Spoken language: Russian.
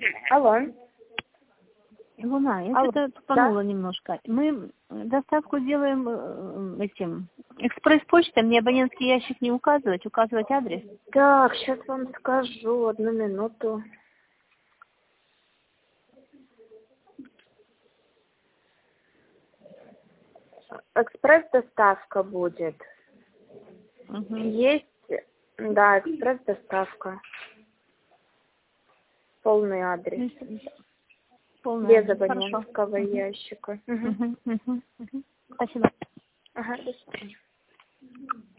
Алло. Луна, я Алло. что-то тупанула Да? немножко. Мы доставку делаем этим экспресс-почтой. Мне абонентский ящик не указывать адрес. Так, сейчас вам скажу, 1 минуту. Экспресс-доставка будет. Угу. Есть, да, экспресс-доставка. Полный адрес. Полный Без адрес. абонентского ящика. Угу. Спасибо. Ага, до свидания.